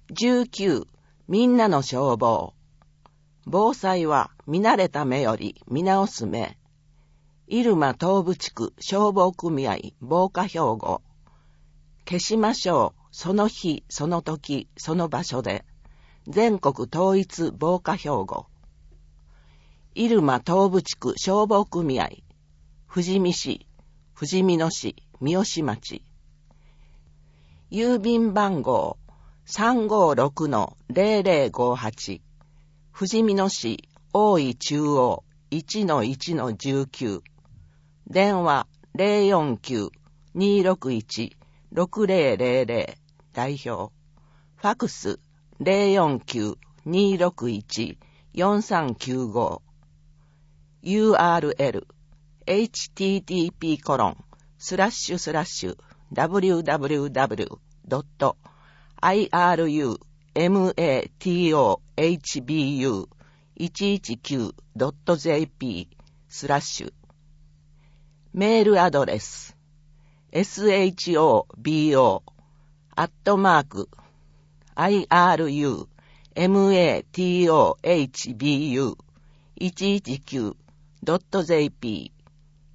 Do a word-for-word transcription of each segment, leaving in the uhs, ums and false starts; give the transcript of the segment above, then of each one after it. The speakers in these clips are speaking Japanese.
じゅうきゅう、みんなの消防。防災は見慣れた目より見直す目。入間東部地区消防組合防火標語。消しましょう、その日、その時、その場所で。全国統一防火標語。入間東部地区消防組合。富士見市、富士見野市、三好町。郵便番号 さんごろくのゼロゼロごはち。富士見野市大井中央 いちのいちのじゅうきゅう。電話 ゼロよんきゅう にーろくいち ろくゼロゼロゼロ。代表。ファクス ゼロよんきゅう にーろくいち よんさんきゅうご。ユーアールエル エイチティーティーピーコロンスラッシュスラッシュダブリューダブリューダブリュードットアイアールユーエムエーティーオーエイチビーユーいちいちきゅうドットジェーピー スラッシュ。メールアドレス エスエイチオービーオー アットマーク アイアールユーエムエーティーオーエイチビーユーいちいちきゅうドットジェーピー。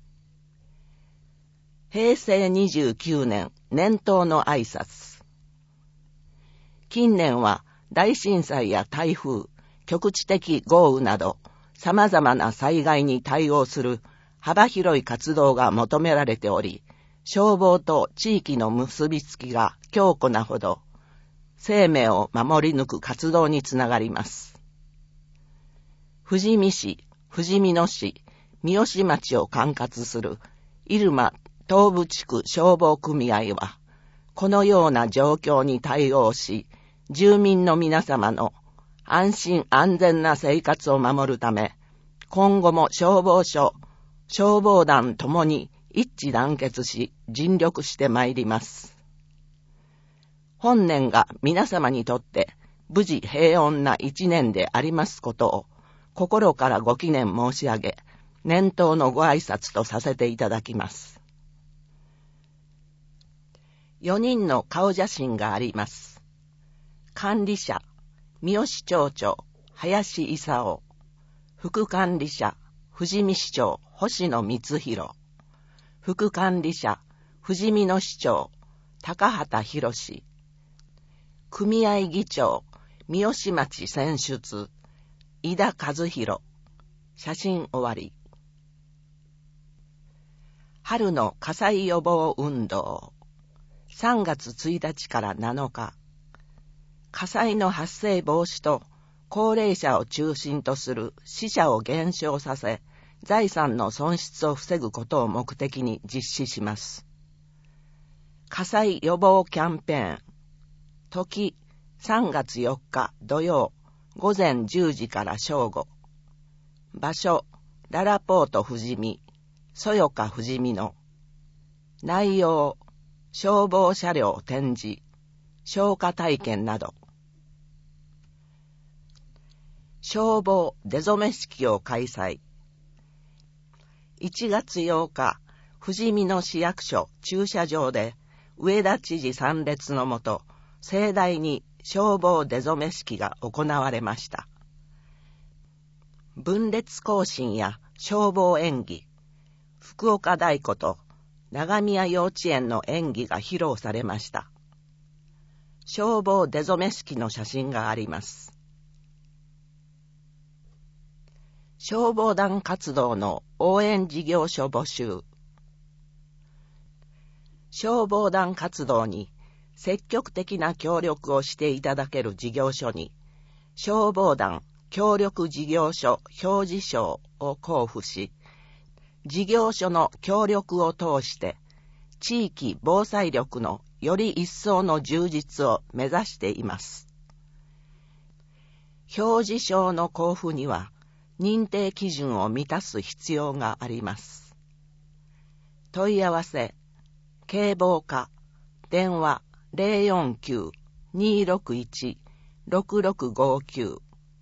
平成にじゅうきゅうねん年頭の挨拶。近年は大震災や台風、局地的豪雨など様々な災害に対応する幅広い活動が求められており、消防と地域の結びつきが強固なほど、生命を守り抜く活動につながります。富士見市、富士見野市、三好町を管轄する入間東部地区消防組合は、このような状況に対応し、住民の皆様の安心安全な生活を守るため、今後も消防署、消防団ともに一致団結し、尽力してまいります。本年が皆様にとって無事平穏な一年でありますことを、心からご祈念申し上げ、年頭のご挨拶とさせていただきます。よにんの顔写真があります。管理者、三好町長、林勲。副管理者、富士見市長、星野光弘。副管理者、富士見野市長、高畑博。組合議長、三好町選出、井田和弘。写真終わり。春の火災予防運動。さんがつついたちからなのか。火災の発生防止と高齢者を中心とする死者を減少させ、財産の損失を防ぐことを目的に実施します。火災予防キャンペーン。時、さんがつよっか土曜、ごぜんじゅうじから正午。場所、ララポート富士見、そよか富士見野。内容、消防車両展示、消火体験など。消防出初め式を開催。いちがつようか、富士見野市役所駐車場で、上田知事参列のもと、盛大に消防出初め式が行われました。分列行進や消防演技、福岡太鼓と長宮幼稚園の演技が披露されました。消防出初め式の写真があります。消防団活動の応援事業所募集。消防団活動に積極的な協力をしていただける事業所に、消防団協力事業所表示証を交付し、事業所の協力を通して、地域防災力のより一層の充実を目指しています。表示証の交付には、認定基準を満たす必要があります。問い合わせ、警防課、電話ゼロよんきゅう にーろくいち ろくろくごきゅう。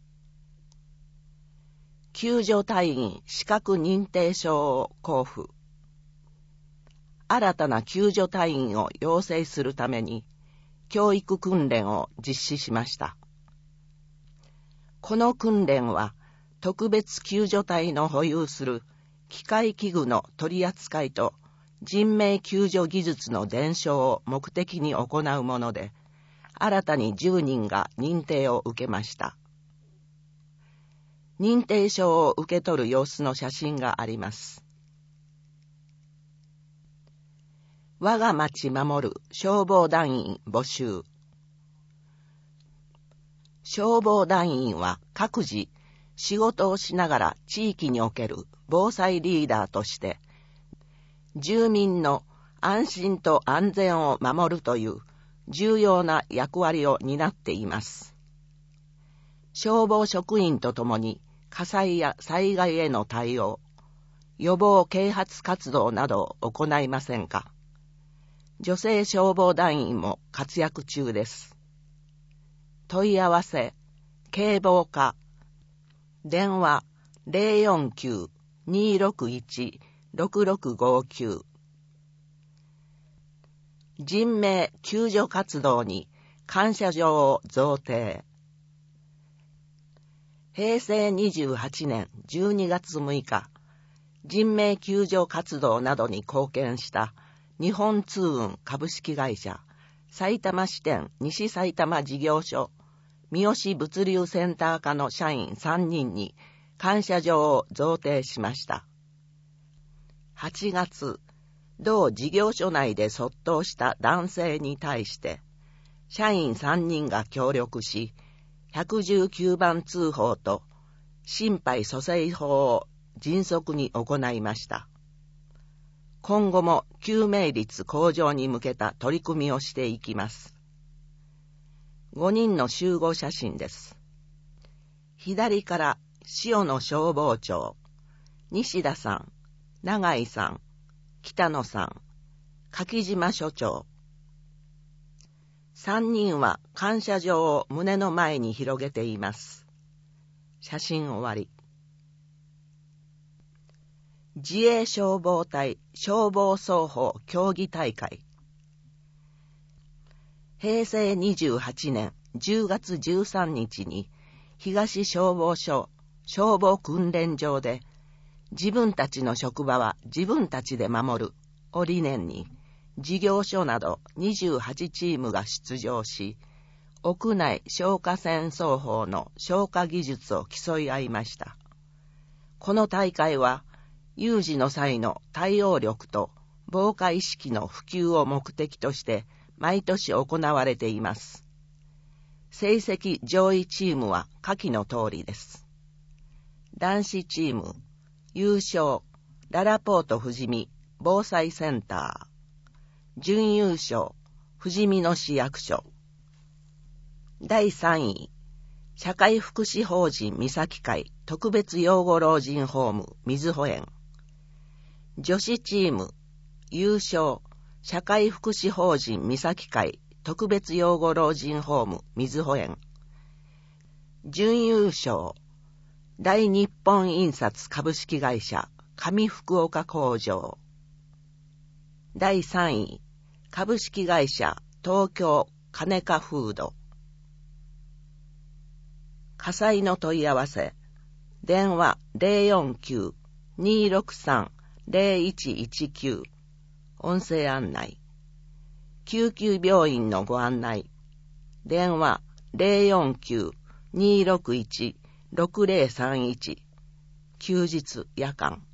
救助隊員資格認定証を交付。新たな救助隊員を養成するために、 教育訓練を実施しました。この訓練は特別救助隊の保有する機械器具の取り扱いと人命救助技術の伝承を目的に行うもので、新たにじゅうにんが認定を受けました。認定証を受け取る様子の写真があります。我が町守る消防団員募集。消防団員は各自仕事をしながら地域における防災リーダーとして住民の安心と安全を守るという重要な役割を担っています。消防職員とともに火災や災害への対応、予防啓発活動などを行いませんか。女性消防団員も活躍中です。問い合わせ、警防課、電話 ゼロよんきゅう にーろくいち ろくろくごきゅう。人命救助活動に感謝状を贈呈。へいせいにじゅうはちねんじゅうにがつむいか、人命救助活動などに貢献した日本通運株式会社埼玉支店西埼玉事業所三好物流センター課の社員さんにんに感謝状を贈呈しました。はちがつ、同事業所内で卒倒した男性に対して社員さんにんが協力し、いちいちきゅうばん通報と心肺蘇生法を迅速に行いました。今後も救命率向上に向けた取り組みをしていきます。ごにんの集合写真です。左から塩野消防長、西田さん、永井さん、北野さん、柿島所長。三人は感謝状を胸の前に広げています。写真終わり。自衛消防隊消防操法競技大会。へいせいにじゅうはちねんじゅうがつじゅうさんにちに東消防署消防訓練場で自分たちの職場は自分たちで守るを理念に事業所などにじゅうはちチームが出場し、屋内消火栓操法の消火技術を競い合いました。この大会は有事の際の対応力と防火意識の普及を目的として毎年行われています。成績上位チームは下記の通りです。男子チーム優勝ララポート富士見防災センター、準優勝富士見野市役所。だいさんい社会福祉法人三崎会特別養護老人ホーム瑞穂園。女子チーム優勝社会福祉法人三崎会特別養護老人ホーム瑞穂園。準優勝大日本印刷株式会社上福岡工場。だいさんい株式会社東京金華フード。火災の問い合わせ電話 ゼロよんきゅう にーろくさん ゼロいちいちきゅう。音声案内。救急病院のご案内電話 ゼロよんきゅう にーろくいち ろくゼロさんいち。休日夜間。